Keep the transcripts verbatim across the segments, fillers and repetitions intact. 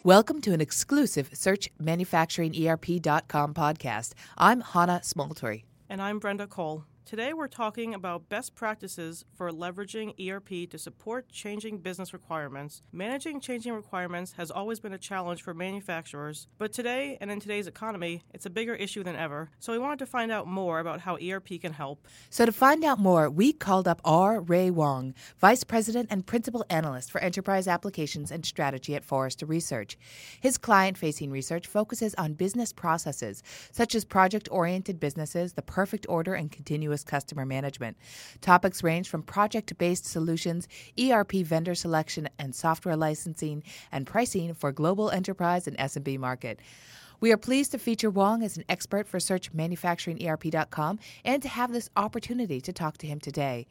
Welcome to an exclusive Search Manufacturing E R P dot com podcast. I'm Hannah Smoltory. And I'm Brenda Cole. Today we're talking about best practices for leveraging E R P to support changing business requirements. Managing changing requirements has always been a challenge for manufacturers, but today and in today's economy, it's a bigger issue than ever. So we wanted to find out more about how E R P can help. So to find out more, we called up R. Ray Wong, Vice President and Principal Analyst for Enterprise Applications and Strategy at Forrester Research. His client-facing research focuses on business processes, such as project-oriented businesses, the perfect order, and continuous customer management. Topics range from project-based solutions, E R P vendor selection and software licensing, and pricing for global enterprise and S M B market. We are pleased to feature Wong as an expert for Search Manufacturing E R P dot com and to have this opportunity to talk to him today.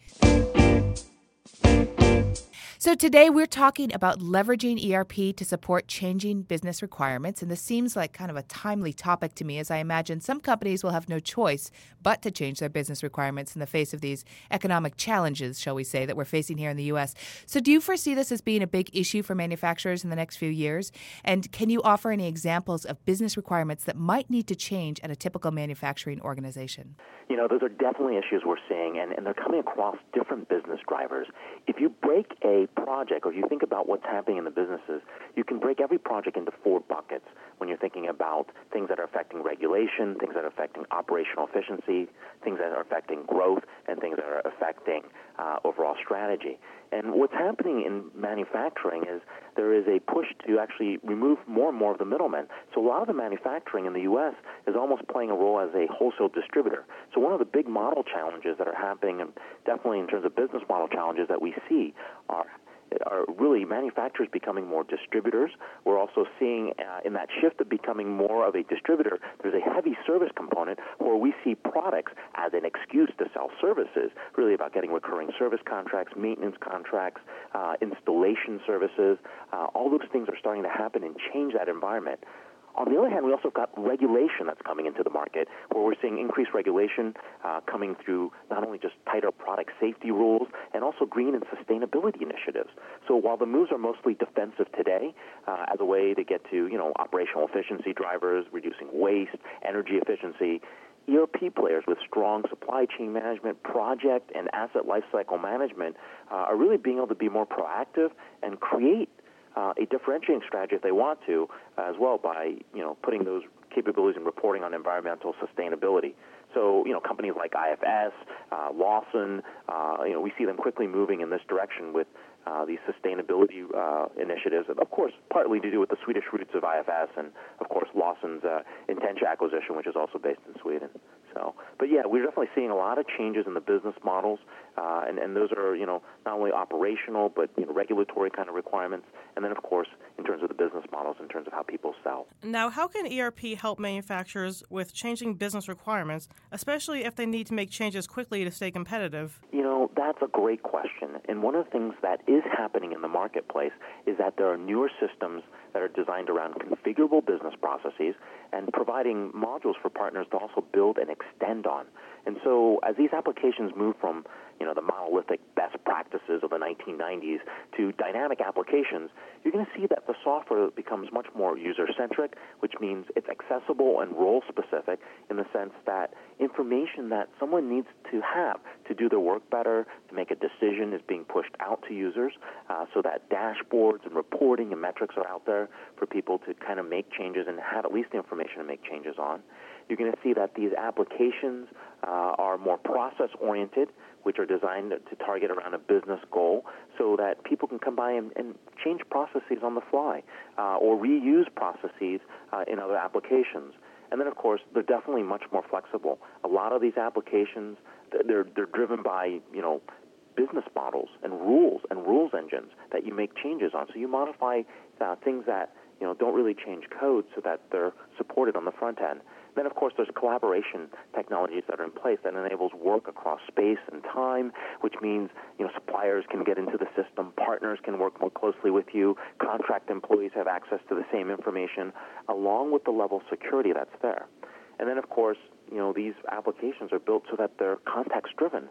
So today we're talking about leveraging E R P to support changing business requirements, and this seems like kind of a timely topic to me, as I imagine some companies will have no choice but to change their business requirements in the face of these economic challenges, shall we say, that we're facing here in the U S. So do you foresee this as being a big issue for manufacturers in the next few years? And can you offer any examples of business requirements that might need to change at a typical manufacturing organization? You know, those are definitely issues we're seeing, and, and they're coming across different business drivers. If you break a project, or you think about what's happening in the businesses, you can break every project into four buckets when you're thinking about things that are affecting regulation, things that are affecting operational efficiency, things that are affecting growth, and things that are affecting uh, overall strategy. And what's happening in manufacturing is there is a push to actually remove more and more of the middlemen. So a lot of the manufacturing in the U S is almost playing a role as a wholesale distributor. So one of the big model challenges that are happening, and definitely in terms of business model challenges that we see, are are really manufacturers becoming more distributors. We're also seeing uh, in that shift of becoming more of a distributor, there's a heavy service component where we see products as an excuse to sell services, really about getting recurring service contracts, maintenance contracts, uh, installation services. Uh, all those things are starting to happen and change that environment. On the other hand, we also got regulation that's coming into the market, where we're seeing increased regulation uh, coming through not only just tighter product safety rules, and also green and sustainability initiatives. So while the moves are mostly defensive today, uh, as a way to get to, you know, operational efficiency drivers, reducing waste, energy efficiency, E R P players with strong supply chain management, project and asset lifecycle management uh, are really being able to be more proactive and create Uh, a differentiating strategy if they want to, uh, as well, by, you know, putting those capabilities and reporting on environmental sustainability. So, you know, companies like I F S, uh, Lawson, uh, you know, we see them quickly moving in this direction with uh, these sustainability uh, initiatives, and of course, partly to do with the Swedish roots of I F S, and of course, Lawson's uh, Intentia acquisition, which is also based in Sweden. So, but yeah, we're definitely seeing a lot of changes in the business models, uh, and, and those are, you know, not only operational, but, you know, regulatory kind of requirements, and then, of course, in terms of the business models, in terms of how people sell. Now, how can E R P help manufacturers with changing business requirements, especially if they need to make changes quickly to stay competitive? You know, that's a great question. And one of the things that is happening in the marketplace is that there are newer systems that are designed around configurable business processes and providing modules for partners to also build and extend on. And so as these applications move from, you know, the monolithic best practices of the nineteen nineties to dynamic applications, you're going to see that the software becomes much more user-centric, which means it's accessible and role-specific in the sense that information that someone needs to have to do their work better, to make a decision, is being pushed out to users, uh, so that dashboards and reporting and metrics are out there for people to kind of make changes and have at least the information to make changes on. You're going to see that these applications uh, are more process-oriented, which are designed to target around a business goal so that people can come by and, and change processes on the fly uh, or reuse processes uh, in other applications. And then, of course, they're definitely much more flexible. A lot of these applications, they're, they're driven by, you know, business models and rules and rules engines that you make changes on. So you modify uh, things that, you know, don't really change code so that they're supported on the front end. Then, of course, there's collaboration technologies that are in place that enables work across space and time, which means, you know, suppliers can get into the system, partners can work more closely with you, contract employees have access to the same information, along with the level of security that's there. And then, of course, you know, these applications are built so that they're context-driven.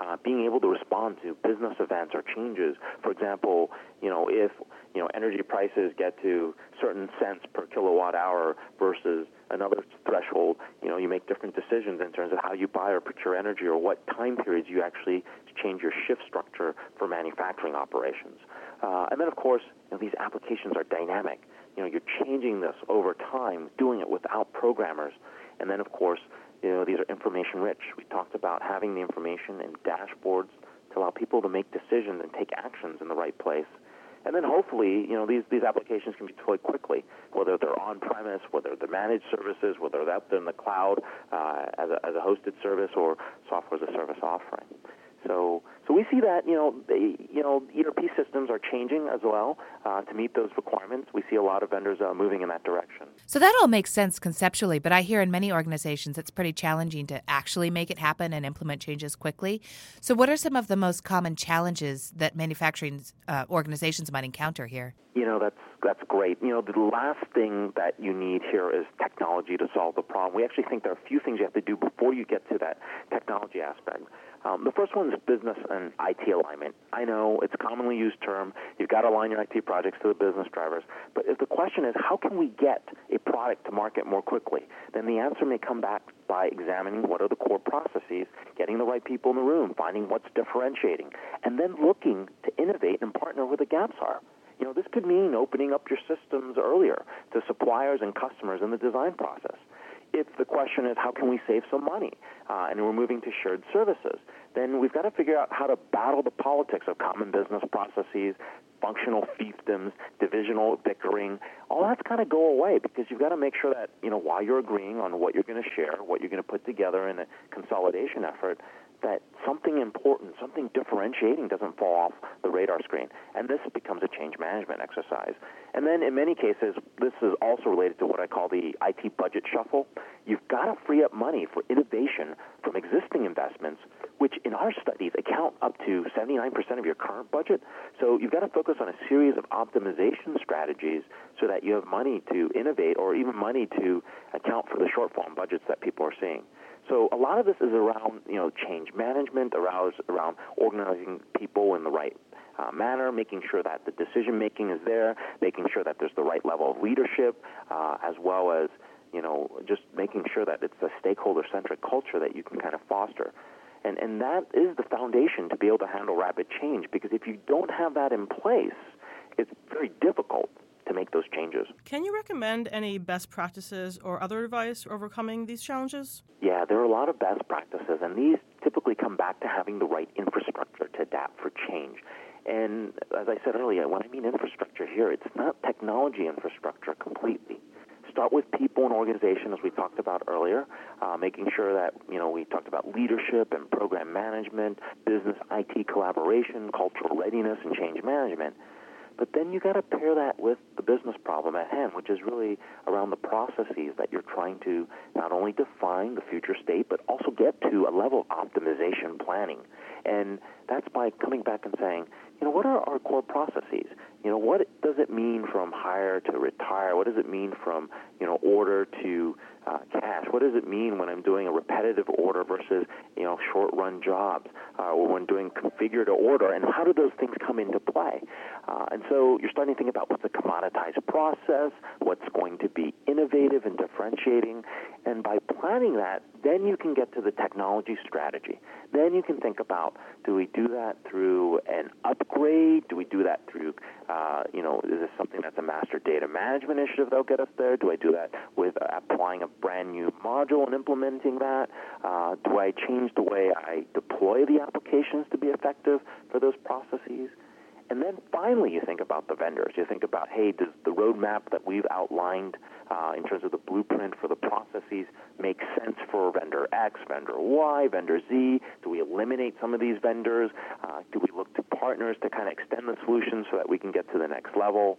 uh, being able to respond to business events or changes. For example, you know, if you know energy prices get to certain cents per kilowatt hour versus another threshold, you know, you make different decisions in terms of how you buy or procure energy, or what time periods you actually change your shift structure for manufacturing operations. Uh, and then, of course, you know, these applications are dynamic. You know, you're changing this over time, doing it without programmers. And then, of course, you know, these are information rich. We talked about having the information and dashboards to allow people to make decisions and take actions in the right place. And then hopefully, you know, these, these applications can be deployed quickly, whether they're on-premise, whether they're managed services, whether they're out there in the cloud uh, as, a, as a hosted service or software as a service offering. So, so we see that, you know, they, you know, E R P systems are changing as well uh, to meet those requirements. We see a lot of vendors uh, moving in that direction. So that all makes sense conceptually, but I hear in many organizations it's pretty challenging to actually make it happen and implement changes quickly. So what are some of the most common challenges that manufacturing uh, organizations might encounter here? You know, that's that's great. You know, the last thing that you need here is technology to solve the problem. We actually think there are a few things you have to do before you get to that technology aspect. Um, the first one is business and I T alignment. I know it's a commonly used term. You've got to align your I T projects to the business drivers. But if the question is, how can we get a product to market more quickly, then the answer may come back by examining what are the core processes, getting the right people in the room, finding what's differentiating, and then looking to innovate and partner where the gaps are. You know, this could mean opening up your systems earlier to suppliers and customers in the design process. If the question is how can we save some money uh, and we're moving to shared services, then we've got to figure out how to battle the politics of common business processes, functional fiefdoms, divisional bickering. All that's got to go away because you've got to make sure that, you know, while you're agreeing on what you're going to share, what you're going to put together in a consolidation effort, that something important, something differentiating doesn't fall off the radar screen. And this becomes a change management exercise. And then in many cases, this is also related to what I call the I T budget shuffle. You've got to free up money for innovation from existing investments, which in our studies account up to seventy-nine percent of your current budget. So you've got to focus on a series of optimization strategies so that you have money to innovate or even money to account for the shortfall in budgets that people are seeing. So a lot of this is around, you know, change management, around, around organizing people in the right uh, manner, making sure that the decision-making is there, making sure that there's the right level of leadership, uh, as well as, you know, just making sure that it's a stakeholder-centric culture that you can kind of foster. And, and that is the foundation to be able to handle rapid change, because if you don't have that in place, it's very difficult to make those changes. Can you recommend any best practices or other advice for overcoming these challenges? Yeah, there are a lot of best practices, and these typically come back to having the right infrastructure to adapt for change. And as I said earlier, when I mean infrastructure here, it's not technology infrastructure completely. Start with people and organization, as we talked about earlier, uh, making sure that, you know, we talked about leadership and program management, business I T collaboration, cultural readiness, and change management. But then you got to pair that with the business problem at hand, which is really around the processes that you're trying to not only define the future state, but also get to a level of optimization planning. And that's by coming back and saying, you know, what are our core processes? You know, what does it mean from hire to retire? What does it mean from, you know, order to uh, cash? What does it mean when I'm doing a repetitive order versus, you know, short-run jobs, uh, or when doing configure to order? And how do those things come into play? Uh, and so you're starting to think about what's a commoditized process, what's going to be innovative and differentiating. And by planning that, then you can get to the technology strategy. Then you can think about, do we do that through an upgrade? Do we do that through, uh, you know, is this something that's a master data management initiative that'll get us there? Do I do that with applying a brand new module and implementing that? Uh, do I change the way I deploy the applications to be effective for those processes? And then finally, you think about the vendors. You think about, hey, does the roadmap that we've outlined uh, in terms of the blueprint for the processes make sense for vendor X, vendor Y, vendor Z? Do we eliminate some of these vendors? Uh, do we look to partners to kind of extend the solution so that we can get to the next level?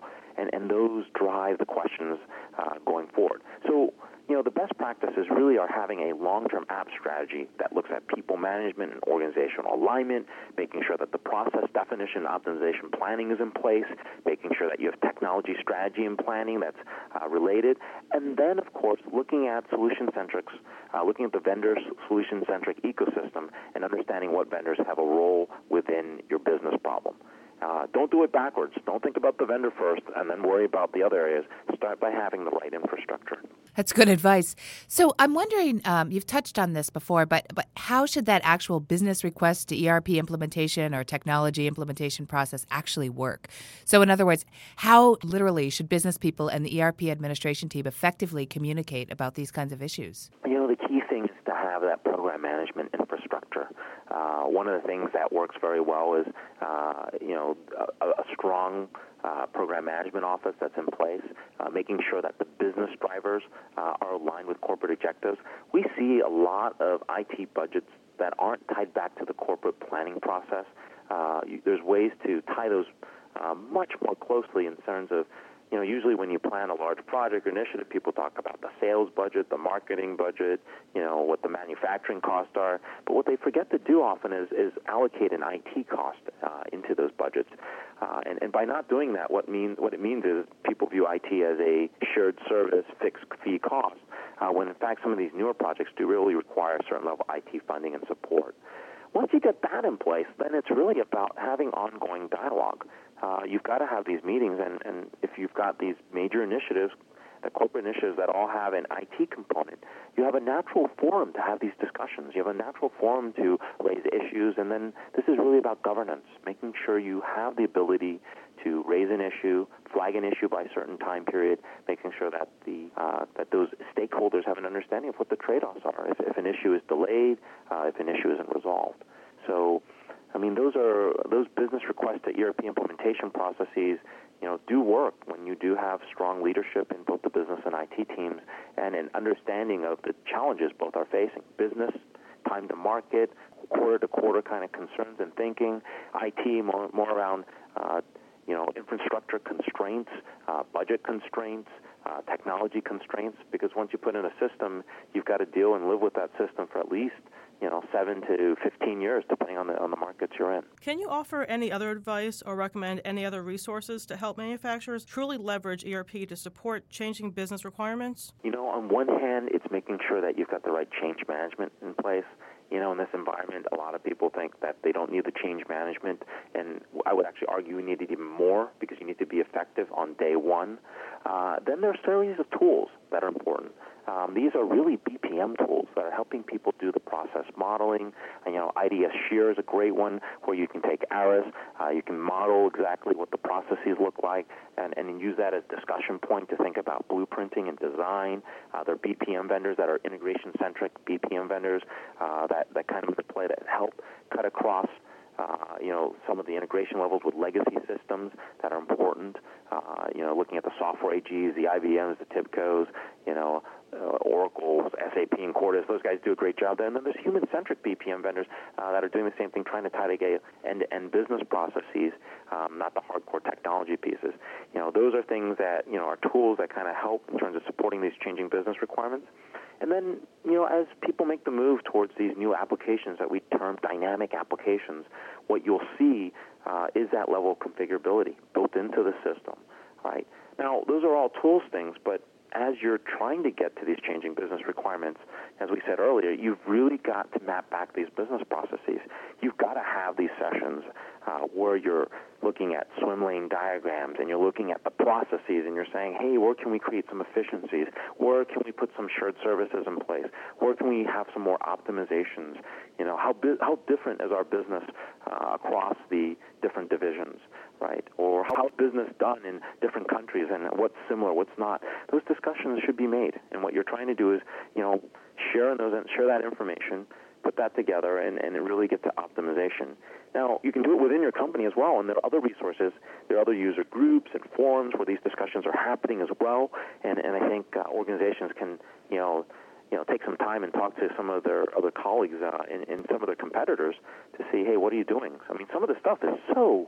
and, and those drive the questions uh, going forward. So, you know, the best practices really are having a long-term app strategy that looks at people management and organizational alignment, making sure that the process definition and optimization planning is in place, making sure that you have technology strategy and planning that's uh, related, and then, of course, looking at solution-centric, uh, looking at the vendor solution-centric ecosystem and understanding what vendors have a role within your business problem. Uh, don't do it backwards. Don't think about the vendor first and then worry about the other areas. Start by having the right infrastructure. That's good advice. So I'm wondering, um, you've touched on this before, but but how should that actual business request to E R P implementation or technology implementation process actually work? So in other words, how literally should business people and the E R P administration team effectively communicate about these kinds of issues? You know, the key thing is to have that program management infrastructure. Uh, one of the things that works very well is, uh, you know, a, a strong uh, program management office that's in place, uh, making sure that the business drivers uh, are aligned with corporate objectives. We see a lot of I T budgets that aren't tied back to the corporate planning process. Uh, you, there's ways to tie those uh, much more closely in terms of, you know, usually when you plan a large project or initiative, people talk about the sales budget, the marketing budget, you know, what the manufacturing costs are. But what they forget to do often is, is allocate an I T cost uh, into those budgets. Uh, and, and by not doing that, what means what it means is people view I T as a shared service, fixed fee cost, uh, when in fact some of these newer projects do really require a certain level of I T funding and support. Once you get that in place, then it's really about having ongoing dialogue. Uh, you've got to have these meetings, and, and if you've got these major initiatives, the corporate initiatives that all have an I T component, you have a natural forum to have these discussions. You have a natural forum to raise issues, and then this is really about governance, making sure you have the ability to raise an issue, flag an issue by a certain time period, making sure that the uh, that those stakeholders have an understanding of what the trade-offs are. If, if an issue is delayed, uh, if an issue isn't resolved. So, I mean, those are those business requests to E R P implementation processes, you know, do work when you do have strong leadership in both the business and I T teams and an understanding of the challenges both are facing. Business, time to market, quarter-to-quarter kind of concerns and thinking. I T more, more around, uh, you know, infrastructure constraints, uh, budget constraints, uh, technology constraints, because once you put in a system, you've got to deal and live with that system for at least, you know, seven to fifteen years, depending on the on the markets you're in. Can you offer any other advice or recommend any other resources to help manufacturers truly leverage E R P to support changing business requirements? You know, on one hand, it's making sure that you've got the right change management in place. You know, in this environment, a lot of people think that they don't need the change management, and I would actually argue you need it even more because you need to be effective on day one. Uh, then there are a series of tools that are important. Um, these are really B P M tools that are helping people do the process modeling. And, you know, I D S Shear is a great one where you can take ARIS, uh, you can model exactly what the processes look like, and, and use that as discussion point to think about blueprinting and design. Uh, there are B P M vendors that are integration-centric B P M vendors uh, that, that kind of interplay that help cut across Uh, you know, some of the integration levels with legacy systems that are important. Uh, you know, looking at the software A Gs, the I B Ms, the TIBCOs, you know, uh, Oracle, S A P, and Cordis. Those guys do a great job there. And then there's human-centric B P M vendors uh, that are doing the same thing, trying to tie together end-to-end business processes, um, not the hardcore technology pieces. You know, those are things that, you know, are tools that kind of help in terms of supporting these changing business requirements. And then, you know, as people make the move towards these new applications that we term dynamic applications, what you'll see uh, is that level of configurability built into the system, right? Now, those are all tools things, but as you're trying to get to these changing business requirements, as we said earlier, you've really got to map back these business processes. You've got to have these sessions uh, where you're looking at swim lane diagrams and you're looking at the processes and you're saying, hey, where can we create some efficiencies? Where can we put some shared services in place? Where can we have some more optimizations? You know, how bi- how different is our business uh, across the different divisions, right? Or how is business done in different countries and what's similar, what's not? Those discussions should be made. And what you're trying to do is, you know, share those, share that information, put that together, and, and really get to optimization. Now, you can do it within your company as well, and there are other resources. There are other user groups and forums where these discussions are happening as well, and, and I think uh, organizations can, you know, you know, take some time and talk to some of their other colleagues uh, and, and some of their competitors to see, hey, what are you doing? I mean, some of the stuff is so,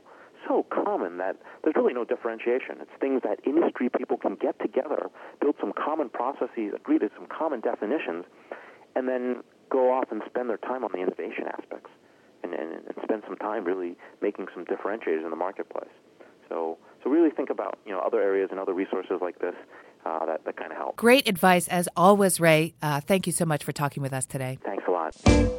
so common that there's really no differentiation. It's things that industry people can get together, build some common processes, agree to some common definitions, and then go off and spend their time on the innovation aspects and, and, and spend some time really making some differentiators in the marketplace. So so really think about, you know, other areas and other resources like this uh, that, that kind of help. Great advice as always, Ray. Uh, thank you so much for talking with us today. Thanks a lot.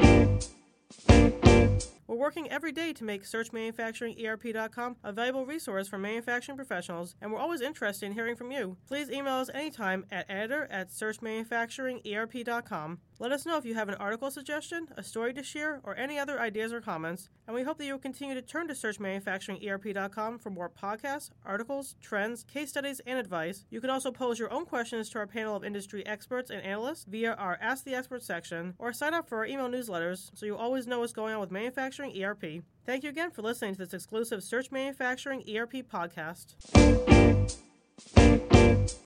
We're working every day to make search manufacturing E R P dot com a valuable resource for manufacturing professionals, and we're always interested in hearing from you. Please email us anytime at editor at search manufacturing E R P dot com. Let us know if you have an article suggestion, a story to share, or any other ideas or comments, and we hope that you'll continue to turn to search manufacturing E R P dot com for more podcasts, articles, trends, case studies, and advice. You can also pose your own questions to our panel of industry experts and analysts via our Ask the Expert section, or sign up for our email newsletters so you always know what's going on with manufacturing E R P. Thank you again for listening to this exclusive Search Manufacturing E R P podcast.